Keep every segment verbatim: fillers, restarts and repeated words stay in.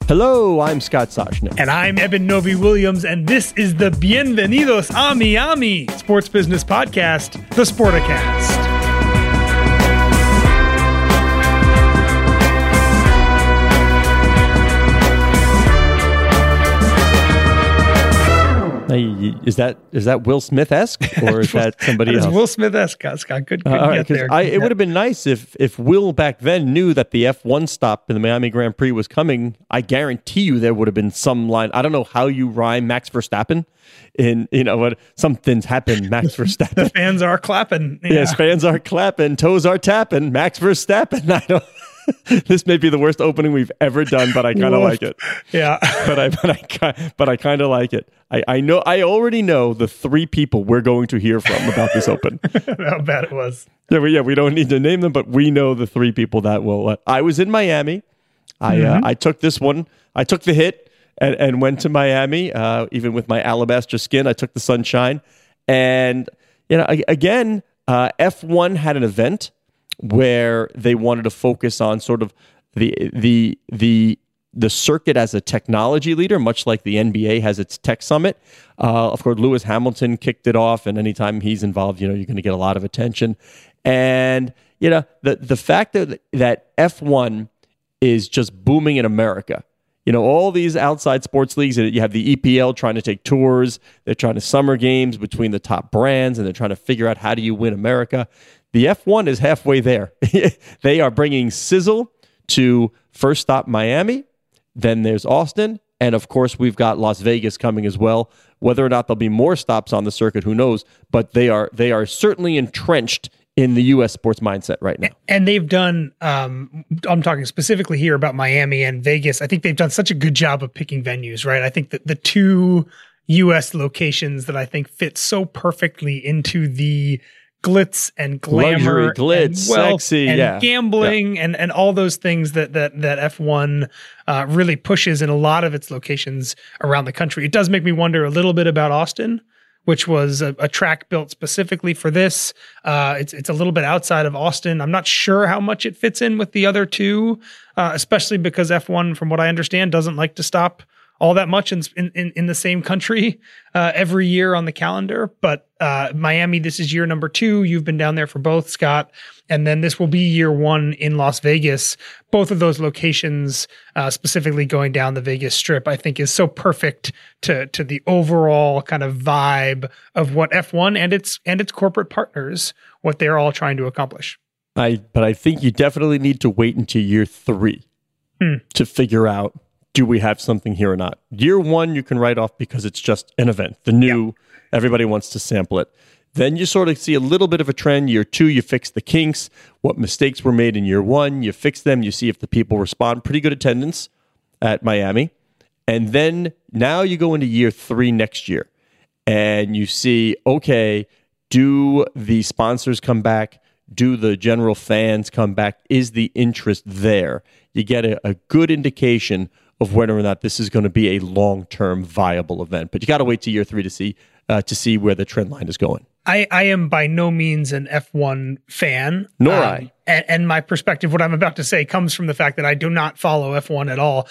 Hello, I'm Scott Soshnick. And I'm Eben Novy-Williams, and this is the Bienvenidos a Miami sports business podcast, The Sporticast. Hey, is that is that Will Smith-esque, or is that somebody that is else? Will Smith-esque, Scott. Good, good uh, all right, get there. I, it would have been nice if if Will back then knew that the F one stop in the Miami Grand Prix was coming. I guarantee you there would have been some line. I don't know how you rhyme Max Verstappen. In you know what something's happened, Max Verstappen. The fans are clapping. Yeah. Yes, fans are clapping, toes are tapping. Max Verstappen. I don't. This may be the worst opening we've ever done, but I kind of like it. Yeah, but I but I but I kind of like it. I, I know I already know the three people we're going to hear from about this open. How bad it was. Yeah, we, yeah, we don't need to name them, but we know the three people that will. Uh, I was in Miami. I mm-hmm. uh, I took this one. I took the hit and, and went to Miami. Uh, even with my alabaster skin, I took the sunshine. And you know, again, uh, F one had an event where they wanted to focus on sort of the the the the circuit as a technology leader, much like the N B A has its tech summit. Uh, of course, Lewis Hamilton kicked it off, and anytime he's involved, you know, you're going to get a lot of attention. And you know, the the fact that that F one is just booming in America. You know, all these outside sports leagues, you have the E P L trying to take tours. They're trying to summer games between the top brands, and they're trying to figure out how do you win America. The F one is halfway there. They are bringing sizzle to first stop Miami, then there's Austin, and of course we've got Las Vegas coming as well. Whether or not there'll be more stops on the circuit, who knows? But they are they are certainly entrenched in the U S sports mindset right now. And they've done, um, I'm talking specifically here about Miami and Vegas. I think they've done such a good job of picking venues, right? I think that the two U S locations that I think fit so perfectly into the glitz and glamour, luxury, glitz, and wealth, sexy, and yeah. gambling, yeah. and and all those things that that that F one uh, really pushes in a lot of its locations around the country. It does make me wonder a little bit about Austin, which was a, a track built specifically for this. Uh, it's it's a little bit outside of Austin. I'm not sure how much it fits in with the other two, uh, especially because F one, from what I understand, doesn't like to stop all that much in in, in the same country uh, every year on the calendar. But uh, Miami, this is year number two. You've been down there for both, Scott. And then this will be year one in Las Vegas. Both of those locations, uh, specifically going down the Vegas Strip, I think is so perfect to to the overall kind of vibe of what F one and its and its corporate partners, what they're all trying to accomplish. I But I think you definitely need to wait until year three hmm. to figure out, do we have something here or not? Year one, you can write off because it's just an event. The new, yep. Everybody wants to sample it. Then you sort of see a little bit of a trend. Year two, you fix the kinks. What mistakes were made in year one, you fix them. You see if the people respond. Pretty good attendance at Miami. And then now you go into year three next year. And you see, okay, do the sponsors come back? Do the general fans come back? Is the interest there? You get a, a good indication of whether or not this is going to be a long-term viable event. But you got to wait to year three to see uh, to see where the trend line is going. I, I am by no means an F one fan. Nor um, I. And, and my perspective, what I'm about to say, comes from the fact that I do not follow F one at all.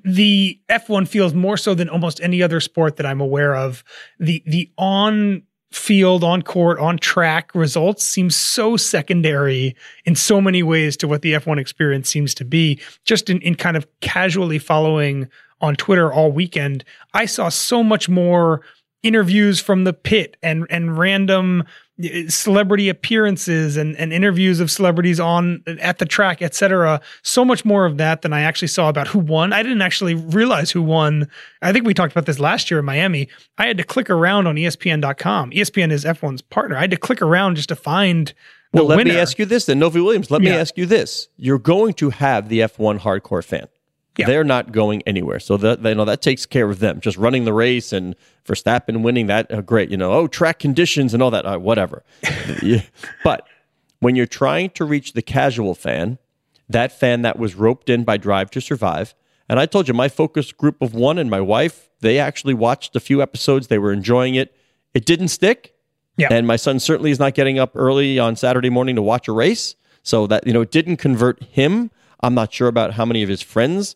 The F one feels more so than almost any other sport that I'm aware of. The the on field, on court, on track results seem so secondary in so many ways to what the F one experience seems to be. Just in, in kind of casually following on Twitter all weekend, I saw so much more interviews from the pit and and random celebrity appearances and, and interviews of celebrities on at the track, et cetera. So much more of that than I actually saw about who won. I didn't actually realize who won. I think we talked about this last year in Miami. I had to click around on E S P N dot com. E S P N is F one's partner. I had to click around just to find the Well, let winner. me ask you this then, Novy-Williams. Let Yeah. me ask you this. You're going to have the F one hardcore fan. Yeah. They're not going anywhere. So that, you know, that takes care of them. Just running the race and Verstappen winning, that, uh, great. You know, oh, track conditions and all that, uh, whatever. Yeah. But when you're trying to reach the casual fan, that fan that was roped in by Drive to Survive, and I told you, my focus group of one and my wife, they actually watched a few episodes. They were enjoying it. It didn't stick. Yeah. And my son certainly is not getting up early on Saturday morning to watch a race. So that, you know, it didn't convert him. I'm not sure about how many of his friends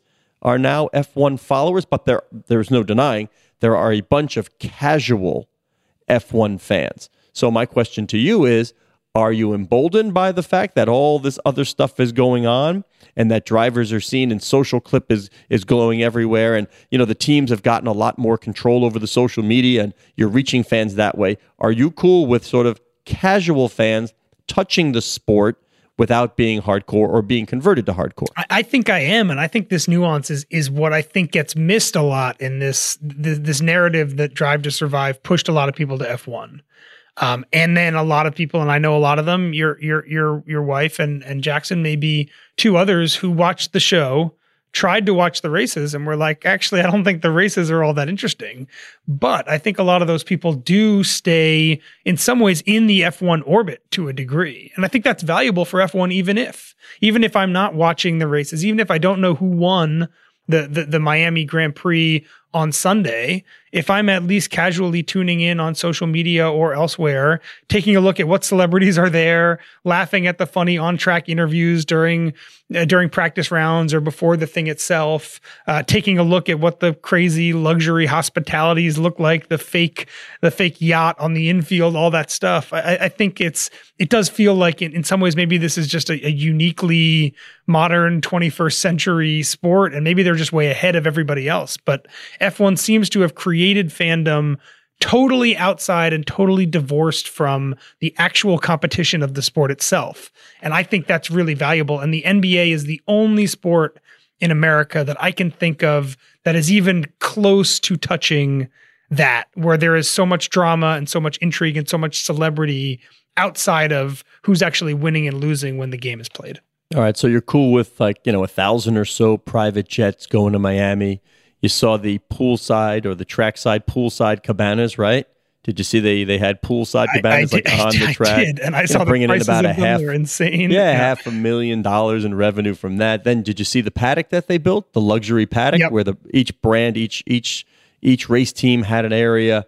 are now F one followers, but there there's no denying there are a bunch of casual F one fans. So my question to you is, are you emboldened by the fact that all this other stuff is going on and that drivers are seen and social clip is is glowing everywhere, and you know the teams have gotten a lot more control over the social media and you're reaching fans that way? Are you cool with sort of casual fans touching the sport without being hardcore or being converted to hardcore? I, I think I am, and I think this nuance is is what I think gets missed a lot in this this, this narrative that Drive to Survive pushed a lot of people to F one. Um, and then a lot of people, and I know a lot of them, your your your your wife and and Jackson, maybe two others who watched the show, tried to watch the races, and were like, actually, I don't think the races are all that interesting. But I think a lot of those people do stay, in some ways, in the F one orbit to a degree. And I think that's valuable for F one, even if, even if I'm not watching the races, even if I don't know who won the the, the Miami Grand Prix on Sunday, if I'm at least casually tuning in on social media or elsewhere, taking a look at what celebrities are there, laughing at the funny on-track interviews during uh, during practice rounds or before the thing itself, uh, taking a look at what the crazy luxury hospitalities look like, the fake the fake yacht on the infield, all that stuff. I, I think it's it does feel like in, in some ways maybe this is just a, a uniquely modern twenty-first century sport, and maybe they're just way ahead of everybody else. But F one seems to have created fandom totally outside and totally divorced from the actual competition of the sport itself. And I think that's really valuable. And the N B A is the only sport in America that I can think of that is even close to touching that, where there is so much drama and so much intrigue and so much celebrity outside of who's actually winning and losing when the game is played. All right, so you're cool with like, you know, a thousand or so private jets going to Miami. You saw the poolside or the trackside poolside cabanas, right? Did you see they they had poolside cabanas I, I like did, on the track? I did, and I you saw know, the bringing prices in about of a half, them. They're insane. Yeah, yeah, half a million dollars in revenue from that. Then did you see the paddock that they built, the luxury paddock, yep. where the each brand, each each each race team had an area.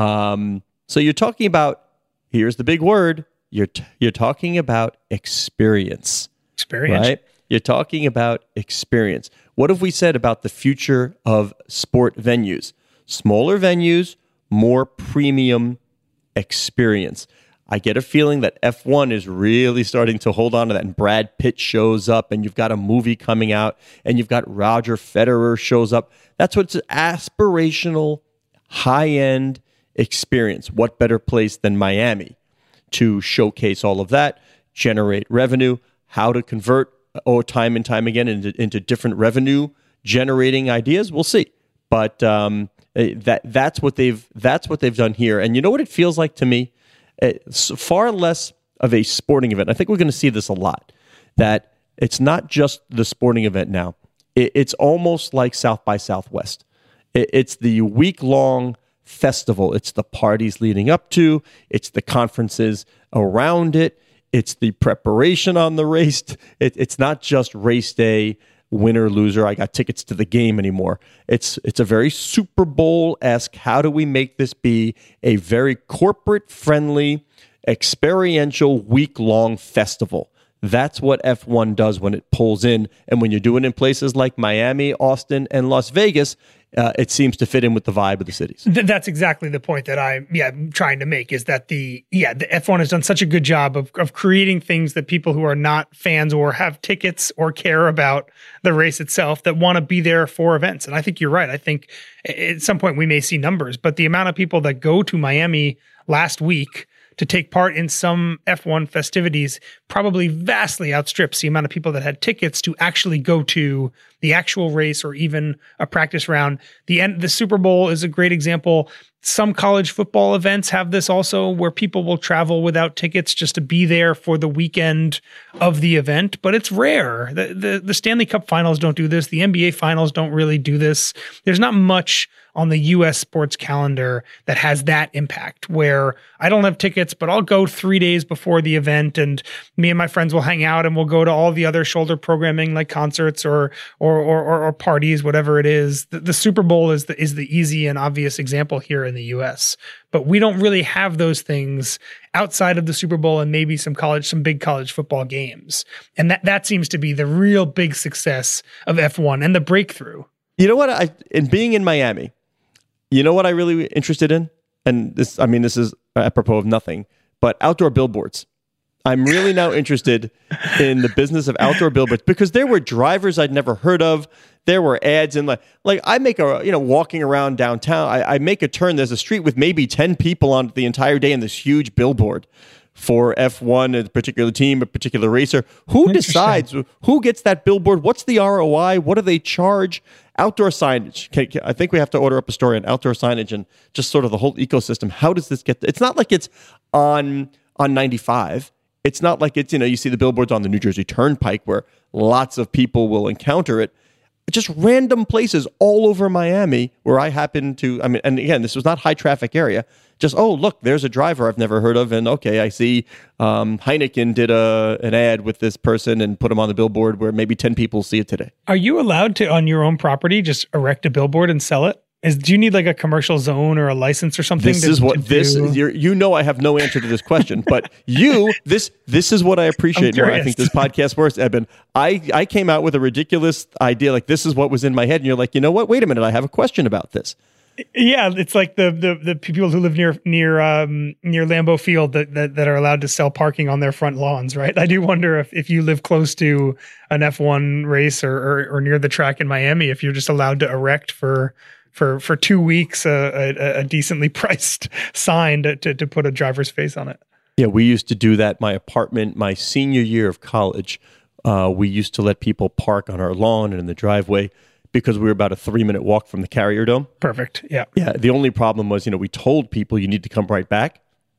Um, so you're talking about, here's the big word, you're t- you're talking about experience. Experience. Right? You're talking about experience. What have we said about the future of sport venues? Smaller venues, more premium experience. I get a feeling that F one is really starting to hold on to that, and Brad Pitt shows up, and you've got a movie coming out, and you've got Roger Federer shows up. That's what's an aspirational, high-end experience. What better place than Miami to showcase all of that, generate revenue, how to convert oh, time and time again into, into different revenue generating ideas? We'll see. But um, that that's what they've that's what they've done here. And you know what it feels like to me? It's far less of a sporting event. I think we're going to see this a lot, that it's not just the sporting event now. It, it's almost like South by Southwest. It, it's the week-long festival. It's the parties leading up to. It's the conferences around it. It's the preparation on the race. It, it's not just race day, winner, loser, I got tickets to the game anymore. It's it's a very Super Bowl-esque, how do we make this be a very corporate-friendly, experiential, week-long festival? That's what F one does when it pulls in. And when you do it in places like Miami, Austin, and Las Vegas, uh, it seems to fit in with the vibe of the cities. Th- that's exactly the point that I'm yeah trying to make, is that the yeah the F one has done such a good job of of creating things that people who are not fans or have tickets or care about the race itself that want to be there for events. And I think you're right. I think at some point we may see numbers, but the amount of people that go to Miami last week to take part in some F one festivities probably vastly outstrips the amount of people that had tickets to actually go to the actual race or even a practice round. The end, the Super Bowl is a great example. Some college football events have this also, where people will travel without tickets just to be there for the weekend of the event, but it's rare. The, the, the Stanley Cup finals don't do this. The N B A finals don't really do this. There's not much on the U S sports calendar that has that impact, where I don't have tickets, but I'll go three days before the event, and me and my friends will hang out and we'll go to all the other shoulder programming like concerts or or or, or, or parties, whatever it is. The, the Super Bowl is the is the easy and obvious example here in in the U S. But we don't really have those things outside of the Super Bowl and maybe some college, some big college football games. And that, that seems to be the real big success of F one and the breakthrough. You know what? I in being in Miami, you know what I really interested in? And this, I mean, this is apropos of nothing, but outdoor billboards. I'm really now interested in the business of outdoor billboards because there were drivers I'd never heard of. There were ads in like, like I make a, you know, walking around downtown, I, I make a turn. There's a street with maybe ten people on it the entire day and this huge billboard for F one, a particular team, a particular racer. Who decides who gets that billboard? What's the R O I? What do they charge? Outdoor signage. Can, can, I think we have to order up a story on outdoor signage and just sort of the whole ecosystem. How does this get? It's not like it's on on ninety-five. It's not like it's, you know, you see the billboards on the New Jersey Turnpike where lots of people will encounter it. Just random places all over Miami where I happen to, I mean, and again, this was not high traffic area. Just, oh, look, there's a driver I've never heard of. And okay, I see um, Heineken did a an ad with this person and put him on the billboard where maybe ten people see it today. Are you allowed to, on your own property, just erect a billboard and sell it? Is, do you need like a commercial zone or a license or something? This to, is what this do? you're, you know. I have no answer to this question, but you this this is what I appreciate more. I think this podcast works, Eben. I I came out with a ridiculous idea, like this is what was in my head, and you're like, you know what? Wait a minute, I have a question about this. Yeah, it's like the the the people who live near near um, near Lambeau Field that, that that are allowed to sell parking on their front lawns, right? I do wonder if, if you live close to an F one race or, or or near the track in Miami, if you're just allowed to erect for. for for two weeks, uh, a, a decently priced sign to, to to put a driver's face on it. Yeah, we used to do that. My apartment, my senior year of college, uh, we used to let people park on our lawn and in the driveway because we were about a three-minute walk from the Carrier Dome. Perfect, yeah. Yeah, the only problem was, you know, we told people you need to come right back.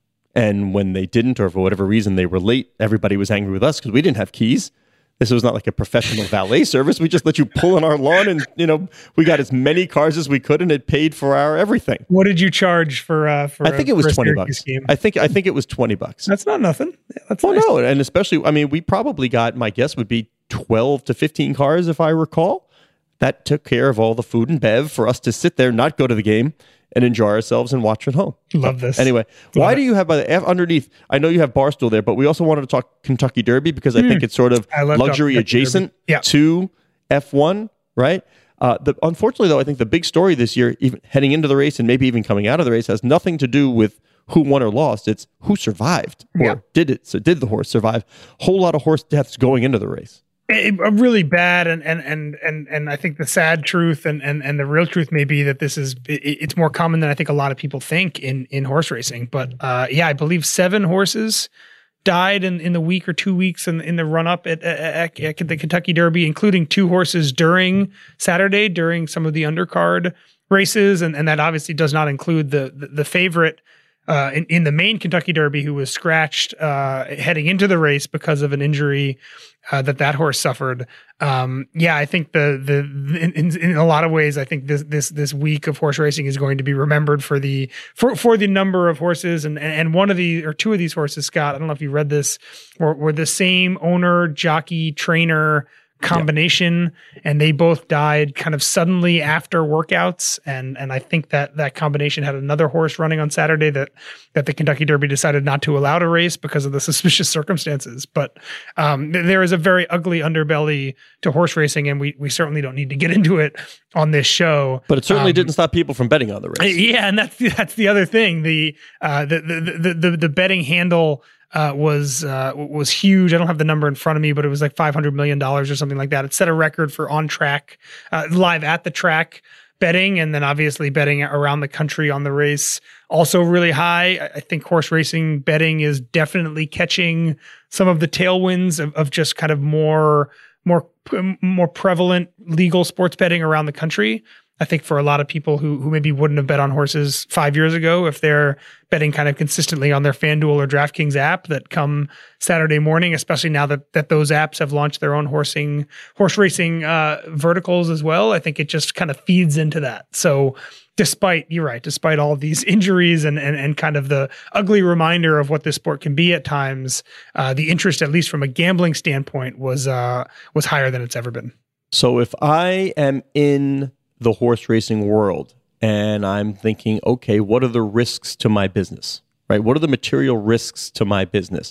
And when they didn't, or for whatever reason they were late, everybody was angry with us because we didn't have keys. This was not like a professional valet service. We just let you pull on our lawn and, you know, we got as many cars as we could and it paid for our everything. What did you charge for, uh, for I think a, it was twenty Syracuse bucks. Game? I think, I think it was twenty bucks. That's not nothing. Yeah, that's well, nice. no. And especially, I mean, we probably got, my guess would be twelve to fifteen cars, if I recall. That took care of all the food and bev for us to sit there, not go to the game, and enjoy ourselves and watch at home. Love this. Anyway, Love why it. do you have by the F underneath? I know you have Barstool there, but we also wanted to talk Kentucky Derby because I mm. think it's sort of I love luxury Kentucky adjacent yeah. to F one, right? Uh, the, unfortunately, though, I think the big story this year, even heading into the race and maybe even coming out of the race, has nothing to do with who won or lost. It's who survived or yeah. did it. So did the horse survive? Whole lot of horse deaths going into the race. It, it, really bad, and and and and and I think the sad truth and and and the real truth may be that this is it, it's more common than I think a lot of people think in in horse racing. But uh, yeah, I believe seven horses died in, in the week or two weeks in in the run up at, at, at the Kentucky Derby, including two horses during Saturday during some of the undercard races, and and that obviously does not include the the, the favorite. Uh, in, in the main Kentucky Derby, who was scratched uh, heading into the race because of an injury uh, that that horse suffered. Um, yeah, I think the the in, in, in a lot of ways, I think this this this week of horse racing is going to be remembered for the for for the number of horses, and and one of the or two of these horses, Scott. I don't know if you read this, were, were the same owner, jockey, trainer combination, yep. and they both died kind of suddenly after workouts, and and I think that that combination had another horse running on Saturday that that the Kentucky Derby decided not to allow to race because of the suspicious circumstances. But um, th- there is a very ugly underbelly to horse racing, and we we certainly don't need to get into it on this show. But it certainly um, didn't stop people from betting on the race. Yeah, and that's that's the other thing. The uh, the, the the the the betting handle. Uh, was uh, was huge. I don't have the number in front of me, but it was like five hundred million dollars or something like that. It set a record for on track, uh, live at the track betting, and then obviously betting around the country on the race. Also really high. I think horse racing betting is definitely catching some of the tailwinds of, of just kind of more more more prevalent legal sports betting around the country. I think for a lot of people who who maybe wouldn't have bet on horses five years ago, if they're betting kind of consistently on their FanDuel or DraftKings app, that come Saturday morning, especially now that that those apps have launched their own horsing horse racing uh, verticals as well, I think it just kind of feeds into that. So despite, you're right, despite all of these injuries and and and kind of the ugly reminder of what this sport can be at times, uh, the interest, at least from a gambling standpoint, was uh, was higher than it's ever been. So if I am in the horse racing world and I'm thinking, okay, what are the risks to my business, right? What are the material risks to my business?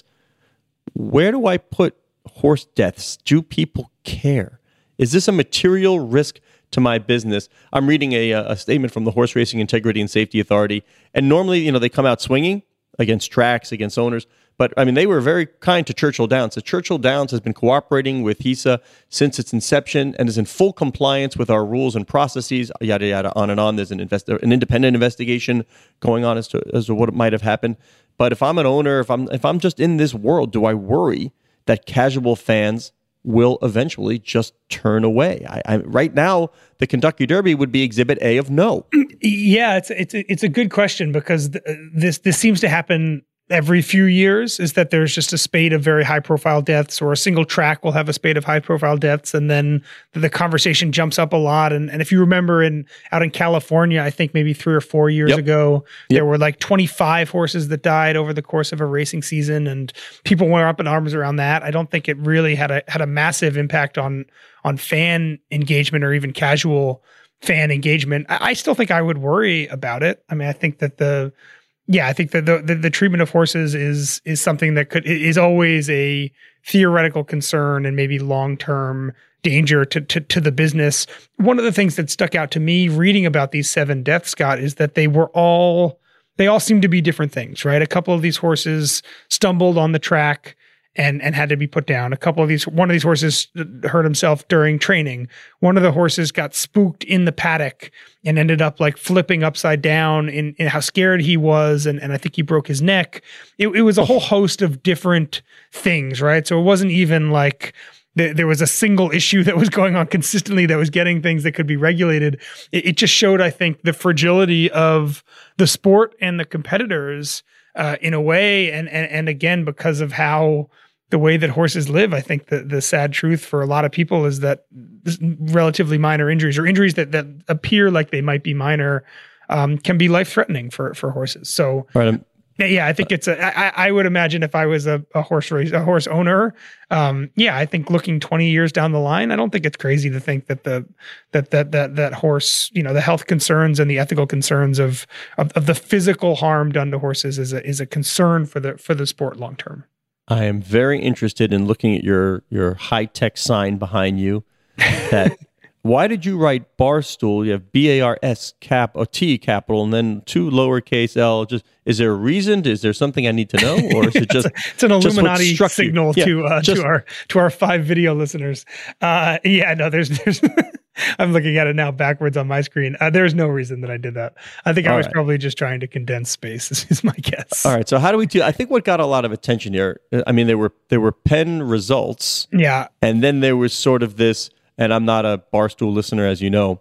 Where do I put horse deaths? Do people care? Is this a material risk to my business? I'm reading a, a statement from the Horse Racing Integrity and Safety Authority, and normally, you know, they come out swinging against tracks, against owners. But, I mean, they were very kind to Churchill Downs. So Churchill Downs has been cooperating with HISA since its inception and is in full compliance with our rules and processes, yada, yada, on and on. There's an invest- an independent investigation going on as to, as to what might have happened. But if I'm an owner, if I'm if I'm just in this world, do I worry that casual fans will eventually just turn away? I, I, right now, the Kentucky Derby would be Exhibit A of no. Yeah, it's it's it's a good question, because th- this this seems to happen every few years, is that there's just a spate of very high profile deaths, or a single track will have a spate of high profile deaths. And then the conversation jumps up a lot. And, and if you remember in out in California, I think maybe three or four years yep. ago, yep. there were like twenty-five horses that died over the course of a racing season, and people were up in arms around that. I don't think it really had a, had a massive impact on, on fan engagement or even casual fan engagement. I, I still think I would worry about it. I mean, I think that the, Yeah, I think that the, the the treatment of horses is is something that could is always a theoretical concern and maybe long-term danger to, to to the business. One of the things that stuck out to me reading about these seven deaths, Scott, is that they were all they all seem to be different things, right? A couple of these horses stumbled on the track and and had to be put down. A couple of these, one of these horses hurt himself during training. One of the horses got spooked in the paddock and ended up like flipping upside down in, in how scared he was. And, and I think he broke his neck. It, it was a whole host of different things, right? So it wasn't even like th- there was a single issue that was going on consistently that was getting things that could be regulated. It, it just showed, I think, the fragility of the sport and the competitors uh, in a way. And, and, and again, because of how the way that horses live, I think the, the sad truth for a lot of people is that relatively minor injuries, or injuries that, that appear like they might be minor, um, can be life-threatening for, for horses. So, right. um, yeah, I think it's a, I, I would imagine if I was a, a horse race, a horse owner, um, yeah, I think looking twenty years down the line, I don't think it's crazy to think that the, that, that, that, that horse, you know, the health concerns and the ethical concerns of, of, of the physical harm done to horses is a, is a concern for the, for the sport long-term. I am very interested in looking at your your high-tech sign behind you. That why did you write Barstool? You have B A R S cap or T capital and then two lowercase L. Just is there a reason? Is there something I need to know, or is it just it's, a, it's an Illuminati signal yeah, to uh, just, to our to our five video listeners? Uh, yeah, no, there's there's. I'm looking at it now backwards on my screen. Uh, there's no reason that I did that. I think I was right. probably just trying to condense space, is my guess. All right. So how do we do? I think what got a lot of attention here, I mean, there were there were Penn results. Yeah. And then there was sort of this, and I'm not a Barstool listener, as you know,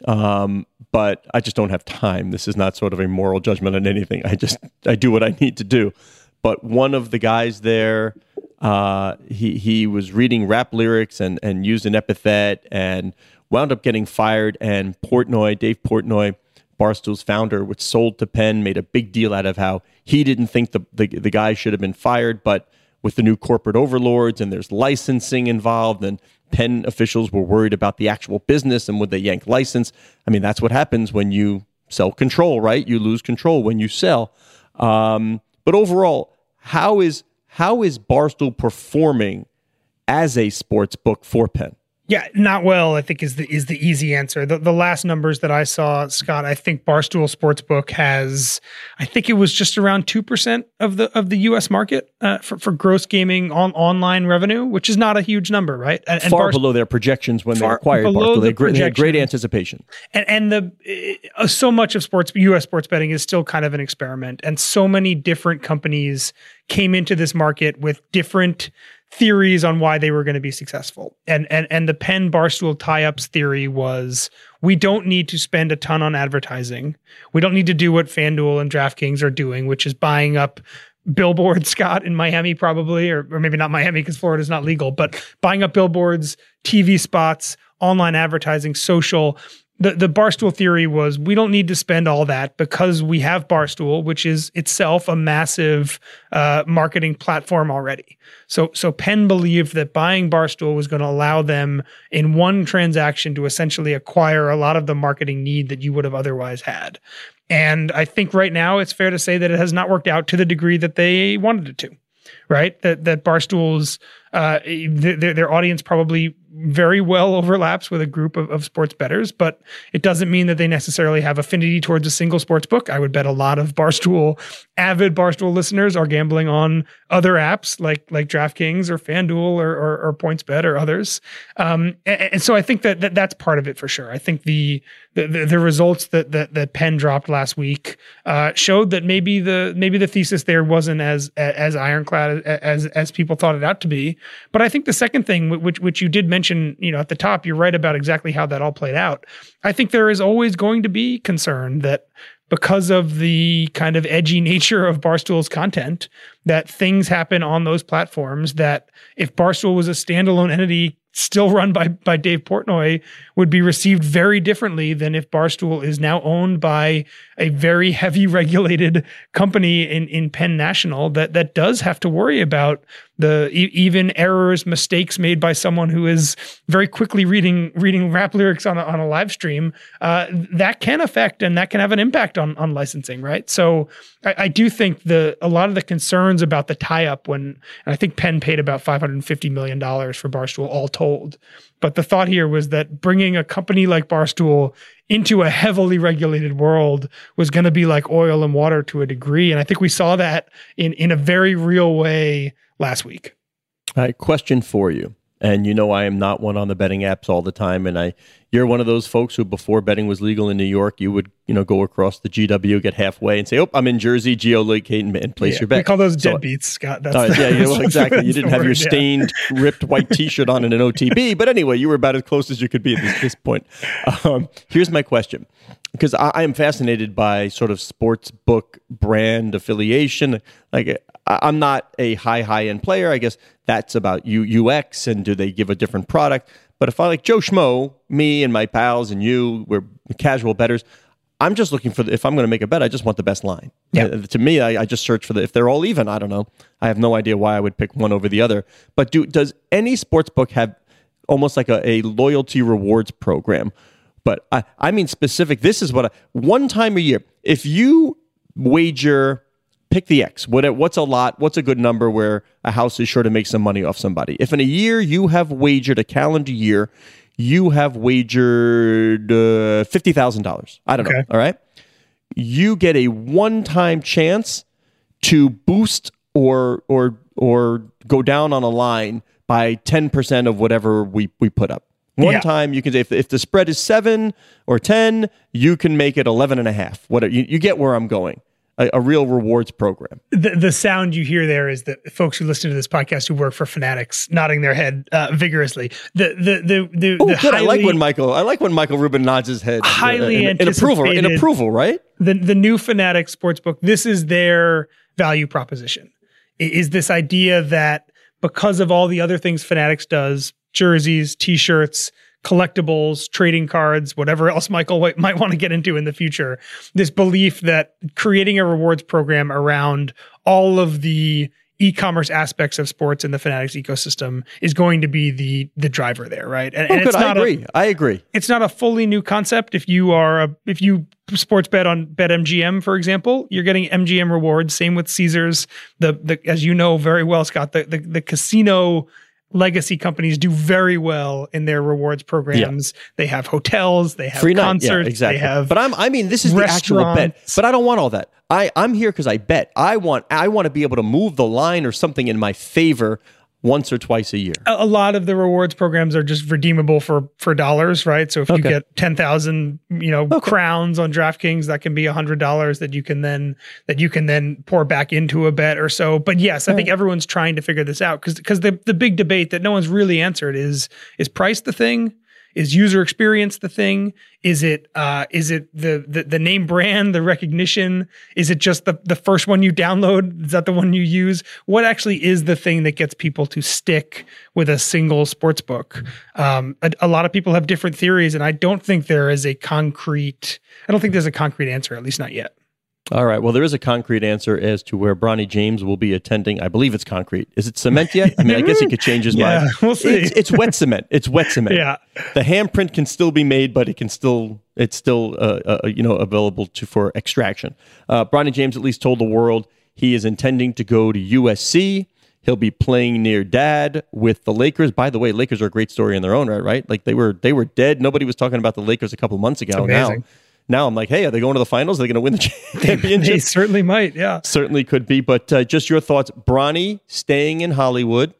um, but I just don't have time. This is not sort of a moral judgment on anything. I just, I do what I need to do. But one of the guys there, uh, he he was reading rap lyrics and, and used an epithet and wound up getting fired, and Portnoy, Dave Portnoy, Barstool's founder, which sold to Penn, made a big deal out of how he didn't think the, the, the guy should have been fired, but with the new corporate overlords and there's licensing involved, and Penn officials were worried about the actual business and would they yank license. I mean, that's what happens when you sell control, right? You lose control when you sell. Um, but overall, how is how is Barstool performing as a sports book for Penn? Yeah, not well, I think is the is the easy answer. The the last numbers that I saw, Scott, I think Barstool Sportsbook has, I think it was just around two percent of the of the U S market uh, for, for gross gaming on online revenue, which is not a huge number, right? And, and far Barst- below their projections when they far acquired below Barstool. the They, gr- they had great anticipation. And and the uh, so much of sports U S sports betting is still kind of an experiment, and so many different companies came into this market with different theories on why they were going to be successful. And and and the Penn Barstool tie-ups theory was, we don't need to spend a ton on advertising. We don't need to do what FanDuel and DraftKings are doing, which is buying up billboards, Scott, in Miami probably, or, or maybe not Miami because Florida's not legal, but buying up billboards, T V spots, online advertising, social. the, the Barstool theory was we don't need to spend all that because we have Barstool, which is itself a massive uh, marketing platform already. So, so Penn believed that buying Barstool was going to allow them in one transaction to essentially acquire a lot of the marketing need that you would have otherwise had. And I think right now it's fair to say that it has not worked out to the degree that they wanted it to. Right, that that Barstool's uh, their, their audience probably very well overlaps with a group of, of sports bettors, but it doesn't mean that they necessarily have affinity towards a single sports book. I would bet a lot of Barstool, avid Barstool listeners are gambling on other apps like like DraftKings or FanDuel or, or, or PointsBet or others. Um, and, and so I think that, that that's part of it for sure. I think the the, the, the results that, that that Penn dropped last week uh, showed that maybe the maybe the thesis there wasn't as as ironclad as, as as people thought it out to be. But I think the second thing, which which you did mention, you know, at the top, you're right about exactly how that all played out. I think there is always going to be concern that because of the kind of edgy nature of Barstool's content, that things happen on those platforms that if Barstool was a standalone entity still run by by Dave Portnoy would be received very differently than if Barstool is now owned by a very heavy regulated company in, in Penn National that that does have to worry about the e- even errors, mistakes made by someone who is very quickly reading reading rap lyrics on a, on a live stream. Uh, that can affect and that can have an impact on on licensing, right? So I, I do think the a lot of the concerns about the tie-up when, and I think Penn paid about five hundred fifty million dollars for Barstool all told. But the thought here was that bringing a company like Barstool into a heavily regulated world was going to be like oil and water to a degree. And I think we saw that in, in a very real way last week. All right, question for you. And you know I am not one on the betting apps all the time. And I, you're one of those folks who before betting was legal in New York, you would you know go across the G W, get halfway and say, oh, I'm in Jersey, geolocate and, and place yeah, your bet. We call those so, deadbeats, Scott. That's uh, the, yeah, you know, exactly. You didn't have word, your yeah. stained, ripped white T-shirt on in an O T B. But anyway, you were about as close as you could be at this, this point. Um, here's my question. Because I, I am fascinated by sort of sports book brand affiliation. Like I, I'm not a high, high end player. I guess that's about U, U X and do they give a different product? But if I like Joe Schmo, me and my pals and you, we're casual bettors. I'm just looking for the, if I'm going to make a bet, I just want the best line. Yeah. Uh, to me, I, I just search for the, if they're all even, I don't know. I have no idea why I would pick one over the other. But do does any sports book have almost like a, a loyalty rewards program? But I, I mean specific, this is what, I, one time a year, if you wager, pick the X, what, what's a lot, what's a good number where a house is sure to make some money off somebody. If in a year you have wagered, a calendar year, you have wagered uh, fifty thousand dollars. I don't okay. know, all right? You get a one-time chance to boost or or or go down on a line by ten percent of whatever we, we put up. One yeah. time you can say if, if the spread is seven or ten, you can make it eleven and a half. What you, you get where I'm going. A, a real rewards program. The the sound you hear there is the folks who listen to this podcast who work for Fanatics nodding their head uh, vigorously. The the the the, oh, the good. highly, I like when Michael. I like when Michael Rubin nods his head. Highly uh, in, in approval. In approval, right? The the new Fanatics sportsbook. This is their value proposition. Is this idea that because of all the other things Fanatics does, jerseys, T-shirts, collectibles, trading cards, whatever else Michael might want to get into in the future, this belief that creating a rewards program around all of the e-commerce aspects of sports in the Fanatics ecosystem is going to be the the driver there, right? And, oh, and good. it's not I agree. A, I agree. It's not a fully new concept. If you are a, if you sports bet on BetMGM, for example, you're getting M G M rewards. Same with Caesars. The the as you know very well, Scott, the the, the casino legacy companies do very well in their rewards programs. Yeah. They have hotels, they have free concerts, night. Yeah, exactly. They have. But I'm, I mean, this is the actual bet. But I don't want all that. I, I'm here because I bet. I want, I want to be able to move the line or something in my favor once or twice a year. A, a lot of the rewards programs are just redeemable for for dollars, right? So if okay. you get ten thousand, you know, okay. crowns on DraftKings, that can be a hundred dollars that you can then that you can then pour back into a bet or so. But yes, I All think right. everyone's trying to figure this out because because the the big debate that no one's really answered is is price the thing? Is user experience the thing? Is it uh, is it the, the the name brand, the recognition? Is it just the, the first one you download? Is that the one you use? What actually is the thing that gets people to stick with a single sports book? Um, a, a lot of people have different theories, and I don't think there is a concrete, I don't think there's a concrete answer, at least not yet. All right. Well, there is a concrete answer as to where Bronny James will be attending. I believe it's concrete. Is it cement yet? I mean, I guess he could change his yeah, mind. We'll see. It's, it's wet cement. It's wet cement. Yeah. The handprint can still be made, but it can still it's still uh, uh, you know available to for extraction. Uh, Bronny James at least told the world he is intending to go to U S C. He'll be playing near dad with the Lakers. By the way, Lakers are a great story in their own right. Right? Like they were they were dead. Nobody was talking about the Lakers a couple months ago. Now. Now I'm like, hey, are they going to the finals? Are they going to win the championship? They certainly might, yeah. Certainly could be. But uh, just your thoughts. Bronny staying in Hollywood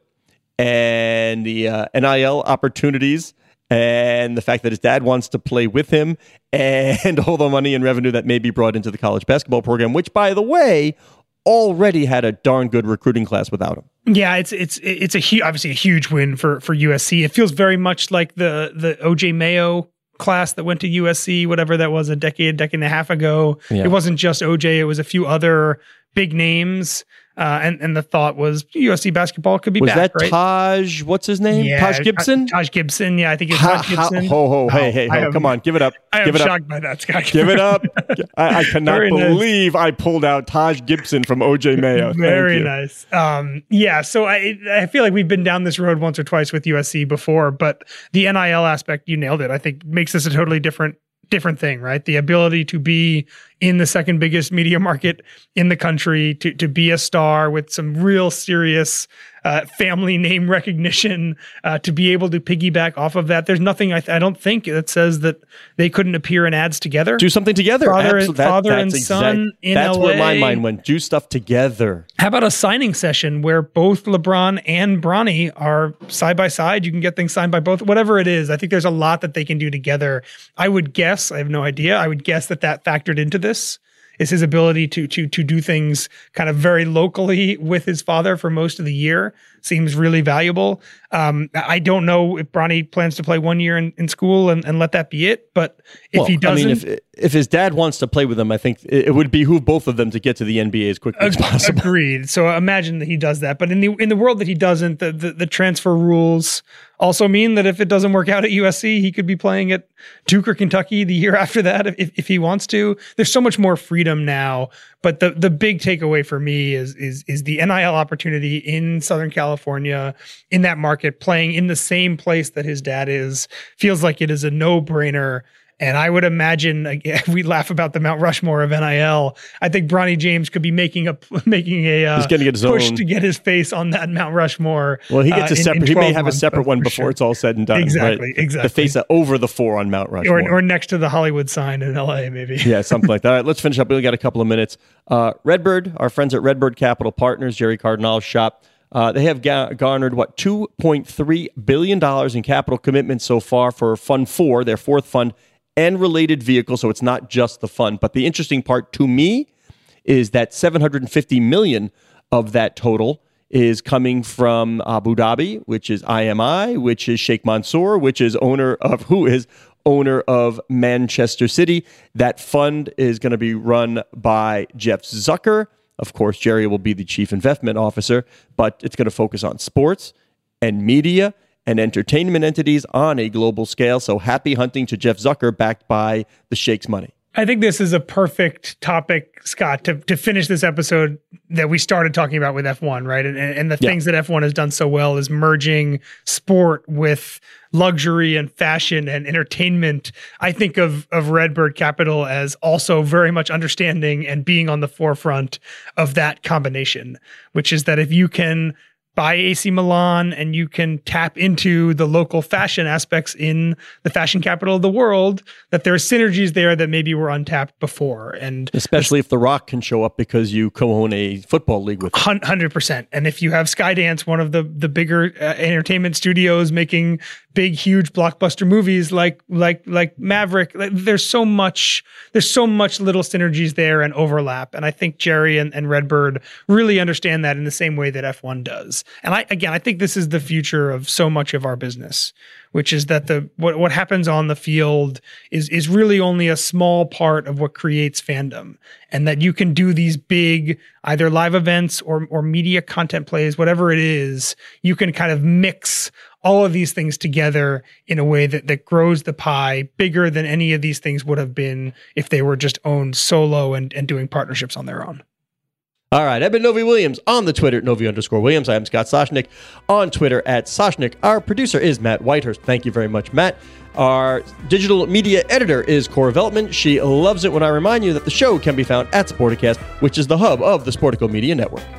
and the uh, N I L opportunities and the fact that his dad wants to play with him and all the money and revenue that may be brought into the college basketball program, which, by the way, already had a darn good recruiting class without him. Yeah, it's it's it's a hu- obviously a huge win for for U S C. It feels very much like the the O J Mayo class that went to U S C, whatever that was, a decade, decade and a half ago. Yeah. It wasn't just O J, it was a few other big names. Uh, and, and the thought was U S C basketball could be was back, that right? Taj, what's his name? Yeah, Taj Gibson? Taj Gibson, yeah, I think it's Taj Gibson. Ho, ho, hey, hey, ho, come on, give it up. I give am it shocked up. by that, Scott. Give it up. I, I cannot Very believe nice. I pulled out Taj Gibson from O J Mayo. Very nice. Um, yeah, so I I feel like we've been down this road once or twice with U S C before, but the N I L aspect, you nailed it. I think makes this a totally different different thing, right? The ability to be in the second biggest media market in the country, to to be a star with some real serious uh, family name recognition, uh, to be able to piggyback off of that. There's nothing I, th- I don't think that says that they couldn't appear in ads together. Do something together. Father, Absolutely. and, that, father and exact, son in That's L A. where my mind went. Do stuff together. How about a signing session where both LeBron and Bronny are side by side? You can get things signed by both, whatever it is. I think there's a lot that they can do together. I would guess, I have no idea, I would guess that that factored into this. Is his ability to to to do things kind of very locally with his father for most of the year seems really valuable. Um, I don't know if Bronny plans to play one year in, in school and, and let that be it. But if well, he doesn't, I mean, if if his dad wants to play with him, I think it, it would behoove both of them to get to the N B A as quickly as possible. Agreed. So imagine that he does that. But in the in the world that he doesn't, the the, the transfer rules also mean that if it doesn't work out at U S C, he could be playing at Duke or Kentucky the year after that if, if he wants to. There's so much more freedom now. But the the big takeaway for me is is is the N I L opportunity in Southern California, in that market, playing in the same place that his dad is, feels like it is a no-brainer. And I would imagine, again, we laugh about the Mount Rushmore of N I L. I think Bronny James could be making a making a uh, He's getting his push own. to get his face on that Mount Rushmore. Well, he gets uh, a in- separate. in he may have a months, separate one for before sure. it's all said and done. Exactly, right? exactly. The face over the four on Mount Rushmore, Or, or next to the Hollywood sign in L A, maybe. Yeah, something like that. All right, let's finish up. We only got a couple of minutes. Uh, Redbird, our friends at Redbird Capital Partners, Jerry Cardinal's shop. Uh, they have ga- garnered, what, two point three billion dollars in capital commitments so far for Fund four, their fourth fund, and related vehicles. So it's not just the fund. But the interesting part to me is that seven hundred fifty million dollars of that total is coming from Abu Dhabi, which is I M I, which is Sheikh Mansour, which is owner of, who is owner of Manchester City. That fund is going to be run by Jeff Zucker. Of course, Jerry will be the chief investment officer, but it's going to focus on sports and media and entertainment entities on a global scale. So happy hunting to Jeff Zucker, backed by the Sheikh's money. I think this is a perfect topic, Scott, to, to finish this episode that we started talking about with F one, right? And, and the Yeah. things that F one has done so well is merging sport with luxury and fashion and entertainment. I think of, of Redbird Capital as also very much understanding and being on the forefront of that combination, which is that if you can buy A C Milan and you can tap into the local fashion aspects in the fashion capital of the world, that there are synergies there that maybe were untapped before. And especially if The Rock can show up because you co-own a football league with him. one hundred percent. And if you have Skydance, one of the the bigger uh, entertainment studios making big, huge blockbuster movies like like like Maverick. Like, there's so much there's so much little synergies there and overlap. And I think Jerry and, and Redbird really understand that in the same way that F one does. And I again, I think this is the future of so much of our business, which is that the what what happens on the field is is really only a small part of what creates fandom, and that you can do these big either live events or or media content plays, whatever it is, you can kind of mix all of these things together in a way that, that grows the pie bigger than any of these things would have been if they were just owned solo and, and doing partnerships on their own. All right, I've been Novi Williams on the Twitter, Novi underscore Williams. I am Scott Soshnick on Twitter at Soshnick. Our producer is Matt Whitehurst. Thank you very much, Matt. Our digital media editor is Cora Veltman. She loves it when I remind you that the show can be found at Sporticast, which is the hub of the Sportico Media Network.